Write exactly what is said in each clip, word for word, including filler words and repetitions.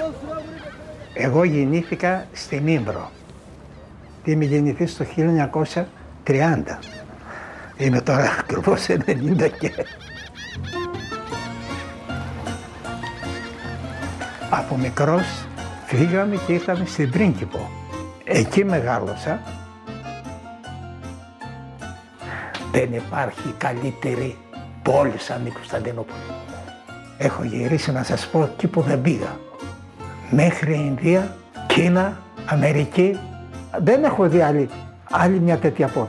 Εγώ γεννήθηκα στην Ύμπρο. Είμαι γεννηθής στο χίλια εννιακόσια τριάντα. Είμαι τώρα ακριβώς ενενήντα και... Από μικρός φύγαμε και ήρθαμε στην Πρίγκιπο. Εκεί μεγάλωσα. Δεν υπάρχει καλύτερη πόλη σαν η Κωνσταντινούπολη. Έχω γυρίσει να σας πω εκεί που δεν πήγα. Μέχρι Ινδία, Κίνα, Αμερική. Δεν έχω δει άλλη, άλλη μια τέτοια πόλη.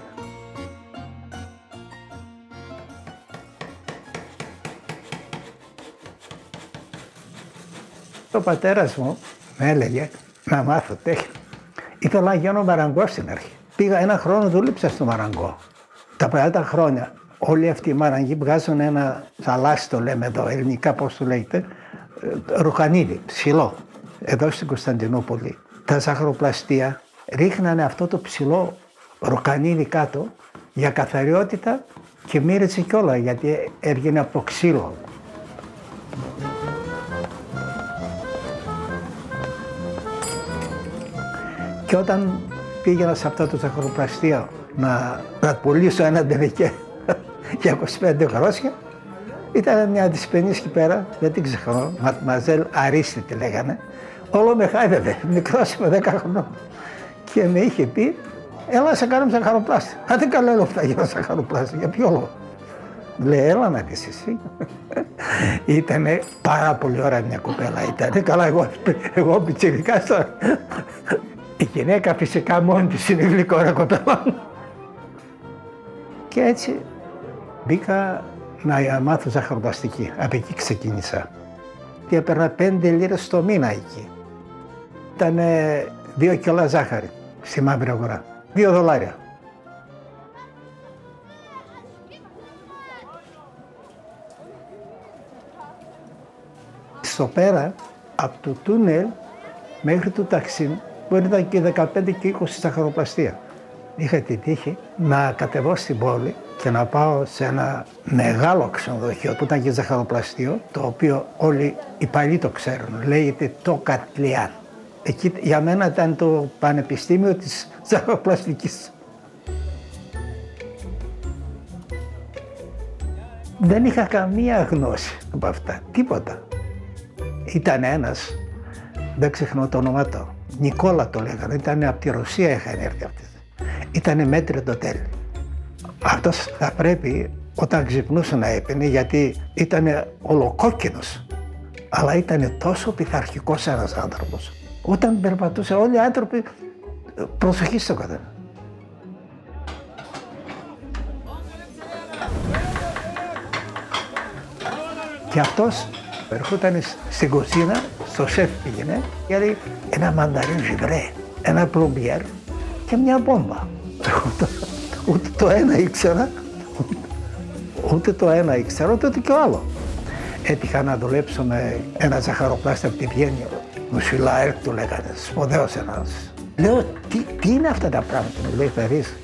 Ο πατέρας μου με έλεγε να μάθω τέχνη. Ήθελα να γίνω μαραγκός στην αρχή. Πήγα ένα χρόνο, δούλεψα στο μαραγκό. Τα πρώτα χρόνια όλοι αυτοί οι μαραγκοί βγάζουν ένα θαλάσσι, το λέμε εδώ, ελληνικά πώς το λέγεται, ρουχανίδι, ψηλό. Εδώ στην Κωνσταντινούπολη τα ζαχαροπλαστεία ρίχνανε αυτό το ψηλό ροκανίδι κάτω για καθαριότητα και μύριζε κιόλα γιατί έβγαινε από το ξύλο. Και όταν πήγαινα σε αυτό το ζαχαροπλαστείο να, να πουλήσω ένα ντεβεκέ για είκοσι πέντε γρόσια, ήταν μια δυσπενής εκεί πέρα, δεν την ξεχνώ, Ματμαζέλ Αρίστη τη λέγανε. Όλο με χάιδευε, μικρός είμαι δέκα χρονών. Και με είχε πει, έλα να σε κάνουμε ζαχαροπλάστη. Αν δεν καλά λέω που θα γίνω ζαχαροπλάστη, για ποιο λόγο. Λέει, έλα να δεις εσύ. Ήτανε πάρα πολύ ωραία μια κοπέλα, ήτανε καλά εγώ, εγώ πιτσιρικάς τώρα. Η γυναίκα φυσικά μόνη της είναι γλυκόρα κοπέλα. Και έτσι μπήκα να μάθω ζαχαροπλαστική. Από εκεί ξεκίνησα. Και έπαιρνα πέντε λίρες το μήνα εκεί. Ήταν δύο κιλά ζάχαρη στη μαύρη αγορά. Δύο δολάρια. Στο πέρα, από το τούνελ μέχρι το ταξί, μπορεί να ήταν και δεκαπέντε και είκοσι ζαχαροπλαστεία. Είχα την τύχη να κατεβώ στην πόλη και να πάω σε ένα μεγάλο ξενοδοχείο που ήταν και ζαχαροπλαστείο, το οποίο όλοι οι παλιοί το ξέρουν, λέγεται το Κατλιάν. Εκεί για μένα ήταν το πανεπιστήμιο της ζαχαροπλαστικής. Δεν είχα καμία γνώση από αυτά, τίποτα. Ήταν ένας, δεν ξεχνώ το όνομά του, Νικόλα το λέγανε, ήταν από τη Ρωσία είχαν έρθει αυτοί. Ήτανε μέτριο το τέλει. Αυτός θα πρέπει όταν ξυπνούσε να έπαινε γιατί ήτανε ολοκόκκινος. Αλλά ήτανε τόσο πειθαρχικός ένας άνθρωπος. Όταν περπατούσε όλοι οι άνθρωποι προσοχή στο καθένα. Και αυτός ερχόταν στην κουζίνα, στο σεφ πήγαινε, γιατί ένα μανταρίν ζιβρέ, ένα πλομπιέρ και μια μπόμπα. Ούτε το ένα ήξερα, ούτε το ένα ήξερα, ούτε και ο άλλο. Έτυχα να δουλέψω με ένα ζαχαροπλάστη από τη Βιέννη, Μουσιλάερ του λέγανε, σπουδαίος ένας. Λέω, τι, τι είναι αυτά τα πράγματα, μου λέει, θα δεις.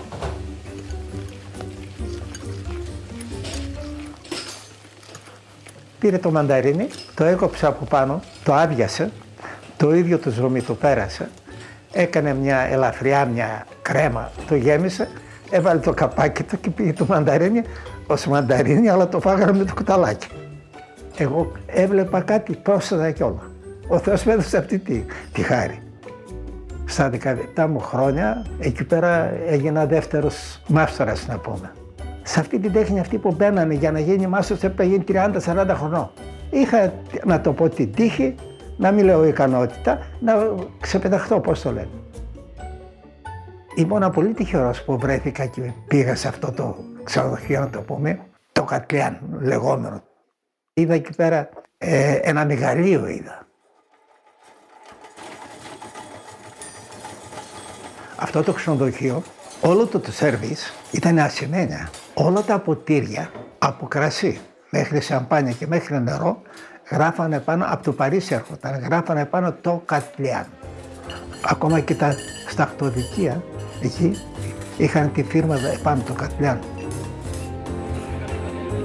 Πήρε το μανταρίνι, το έκοψε από πάνω, το άδειασε, το ίδιο το ζουμί το πέρασε, έκανε μια ελαφριά, μια κρέμα, το γέμισε, έβαλε το καπάκι του και πήγε το μανταρίνι ως μανταρίνι, αλλά το φάγαμε με το κουταλάκι. Εγώ έβλεπα κάτι πρόσθετα κι όλα. Ο Θεός με έδωσε αυτή τη, τη χάρη. Στα δεκαεπτά μου χρόνια, εκεί πέρα έγινα δεύτερος μάστορας, να πούμε. Σε αυτή την τέχνη αυτή που μπαίνανε για να γίνει μάστορας έπρεπε να γίνει τριάντα σαράντα χρονών. Είχα, να το πω, την τύχη, να μην λέω ικανότητα, να ξεπεταχτώ, πώς το λένε. Ήμουν πολύ τυχερός που βρέθηκα και πήγα σε αυτό το ξενοδοχείο, να το πούμε, το Κατλιάν λεγόμενο. Είδα εκεί πέρα ε, ένα μεγαλείο είδα. Αυτό το ξενοδοχείο, όλο το, το σερβίς ήταν ασημένια. Όλα τα ποτήρια από κρασί μέχρι σαμπάνια και μέχρι νερό γράφανε πάνω, από το Παρίσι έρχονταν, γράφανε πάνω το Κατλιάν. Ακόμα και τα σταχτοδικεία εκεί είχαν τη φίρμα πάνω το Κατλιάν.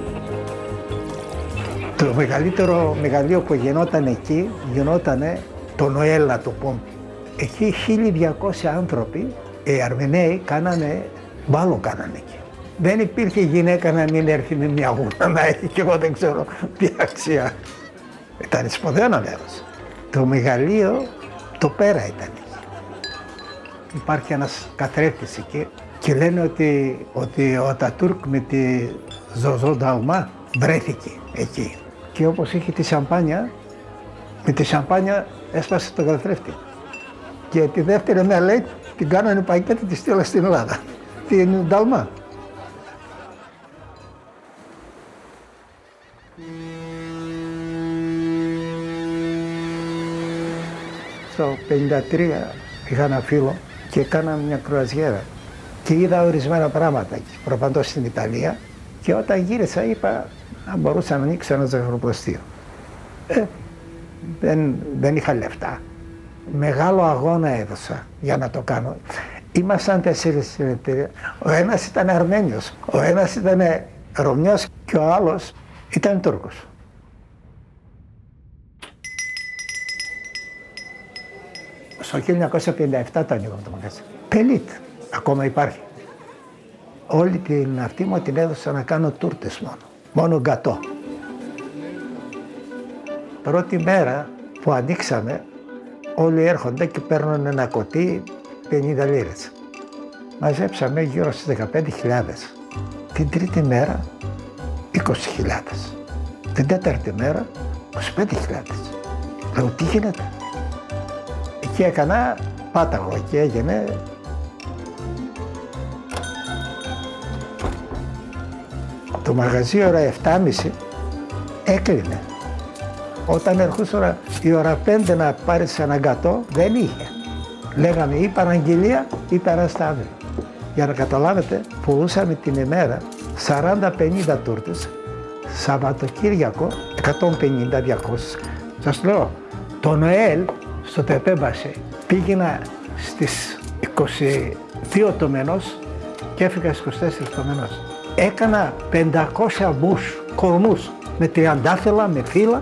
Το μεγαλύτερο μεγαλείο που γινόταν εκεί γινόταν το Νοέλ να το πούμε. Εκεί χίλια διακόσιοι άνθρωποι, οι Αρμεναίοι, κάνανε, μπάλο κάνανε εκεί. Δεν υπήρχε γυναίκα να μην έρθει με μια γούνα να έχει και εγώ δεν ξέρω τι αξία. Ήταν σπουδαίο μέρος. Το μεγαλείο το πέρα ήταν εκεί. Υπάρχει ένας καθρέφτης εκεί και λένε ότι, ότι ο Ατατούρκ με τη Ζωζό Νταλμά βρέθηκε εκεί. Και όπως είχε τη σαμπάνια, με τη σαμπάνια έσπασε το καθρέφτη. Και τη δεύτερη μέρα λέει την κάνανε πακέτα τη στείλα στην Ελλάδα, την Νταλμά. Στο πενήντα τρία είχα ένα φίλο και κάναμε μια κρουαζιέρα και είδα ορισμένα πράγματα εκεί, προπαντός στην Ιταλία και όταν γύρισα είπα αν μπορούσα να ανοίξω ένα ζαχαροπλαστείο. Ε, δεν, δεν είχα λεφτά. Μεγάλο αγώνα έδωσα για να το κάνω. Ήμασταν τέσσερις στην εταιρεία. Ο ένας ήταν Αρμένιος, ο ένας ήταν Ρωμιός και ο άλλος ήταν Τούρκος. Στο χίλια εννιακόσια πενήντα επτά το ανοίγαμε το μαγαζί. Πελίτ, ακόμα υπάρχει. Όλη την αυτή μου την έδωσα να κάνω τούρτες μόνο, μόνο γκατό. Πρώτη μέρα που ανοίξαμε, όλοι έρχονται και παίρνουν ένα κοτί πενήντα λίρες. Μαζέψαμε γύρω στις δεκαπέντε χιλιάδες. Την τρίτη μέρα είκοσι χιλιάδες. Την τέταρτη μέρα είκοσι πέντε χιλιάδες. Λέω τι γίνεται. Εκεί έκανα πάταγο και έγινε. Το μαγαζί ώρα επτά και μισή έκλεινε. Όταν ερχούσε η ώρα πέντε να πάρεις ένα γκατό, δεν είχε. Λέγαμε ή παραγγελία ή περάστε αύριο. Για να καταλάβετε, πουλούσαμε την ημέρα σαράντα πενήντα τούρτες, Σαββατοκύριακο εκατόν πενήντα με διακόσιες. Σας λέω, το Νοέλ στο Τεπέμπαση πήγαινα στις είκοσι δύο του μηνός και έφυγα στις είκοσι τέσσερις του μηνός. Έκανα πεντακόσια μπους, κορμούς, με τριαντάφυλλα, με φύλλα.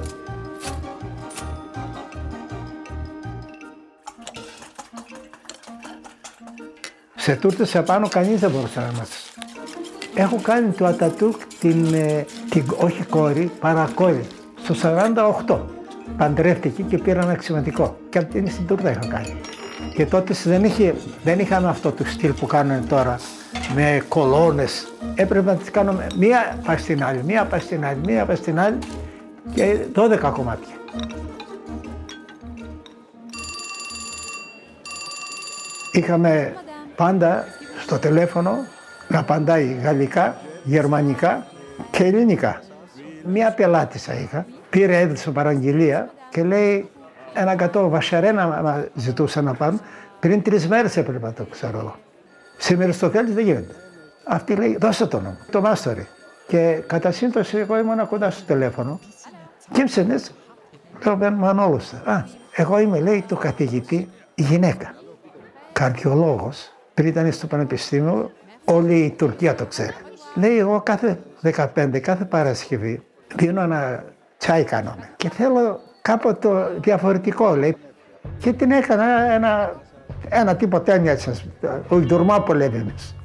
Σε τούρτες επάνω κανείς δεν μπορούσε να μας. Έχω κάνει του Ατατούρκ την, την, όχι κόρη, παρακόρη, στο σαράντα οκτώ. Παντρεύτηκε και πήρα ένα αξιωματικό. Και από την στην τούρτα είχα κάνει. Και τότε δεν, είχε, δεν είχαμε αυτό το στυλ που κάνουν τώρα, με κολόνες. Έπρεπε να τις κάνουμε μία πας στην άλλη, μία πας στην άλλη, μία πας στην άλλη και δώδεκα κομμάτια. Είχαμε πάντα στο τηλέφωνο να απαντάει γαλλικά, γερμανικά και ελληνικά. Μία πελάτησα είχα, πήρε έδωσε παραγγελία και λέει ένα γκατό βασαρένα ζητούσα να πάμε. Πριν τρεις μέρες έπρεπε να το ξέρω εγώ. Σήμερα στο θέλεις δεν γίνεται. Αυτή λέει δώσε το όνομα, το Μάστορη. Και κατά σύμπτωση εγώ ήμουν κοντά στο τηλέφωνο και ψενες, λέω Ben Μανόλος. Α, εγώ είμαι λέει του καθηγητή γυναίκα. Καρδιολόγος, πριν ήταν στο πανεπιστήμιο, όλη η Τουρκία το ξέρει. Λέει εγώ κάθε δεκαπέντε, κάθε Παρασκευή δίνω ένα τσάι κάνομαι και θέλω κάποτε διαφορετικό λέει. Και την έκανα ένα, ένα τύπο τένια σας, ο Ιδουρμά λέμε εμείς.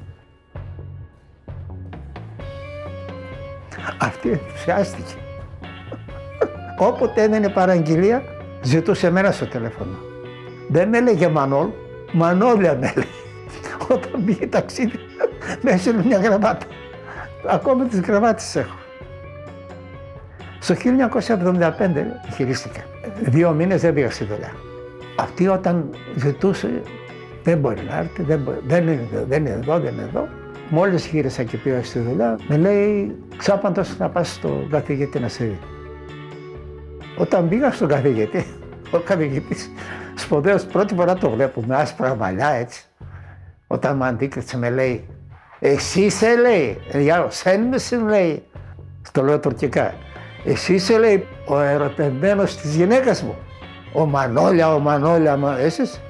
Αυτή ενθουσιάστηκε. Όποτε έδινε παραγγελία, ζητούσε εμένα στο τηλέφωνο. Δεν με έλεγε Μανόλ, Μανόλια με έλεγε. Όταν πήγε ταξίδι, με έστειλε μια γραβάτα. Ακόμα τις γραβάτες έχω. Στο χίλια εννιακόσια εβδομήντα πέντε χειρίστηκα. Δύο μήνες δεν πήγα στη δουλειά. Αυτή όταν ζητούσε, δεν μπορεί να έρθει, δεν, μπορεί, δεν, είναι, δεν είναι εδώ, δεν είναι εδώ. Μόλις γύρισα και πήγα στη δουλειά, με λέει ξάπαντος να πας στον καθηγητή να σε δει. Όταν πήγα στον καθηγητή, ο καθηγητής σπουδαίος πρώτη φορά το βλέπω με άσπρα μαλλιά έτσι. Όταν με αντίκρισε με λέει, εσύ είσαι λέει, για σεν με λέει, στο λέω τουρκικά, εσύ είσαι λέει ο ερωτευμένος της γυναίκας μου. Ο Μανόλια, ο Μανόλια, μα εσείς.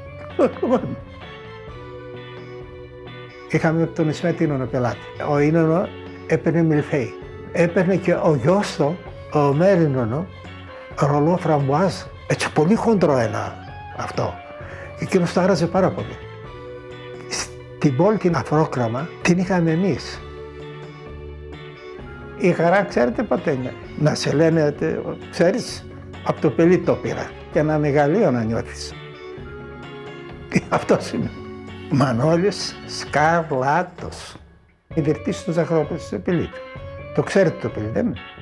Είχαμε τον Ισμέτ Ίνωνο πελάτη. Ο Ίνωνο έπαιρνε μιλφέι. Έπαιρνε και ο γιος του, ο Μέρινωνο, ρολό φραμμπουάζ, έτσι πολύ χοντρό ένα αυτό. Εκείνος το άραζε πάρα πολύ. Στην πόλη την Αφρόκραμα την είχαμε εμείς. Η χαρά, ξέρετε πότε είναι, να σε λένε, ξέρεις, από το παιδί το πήρα και ένα μεγαλείο να νιώθεις. Αυτός είναι. Μανώλης Σκαρλάτος, ιδρυτής του Ζαχαρόπουλου του Επιλίτου. Το ξέρετε το παιδί, δεν είναι?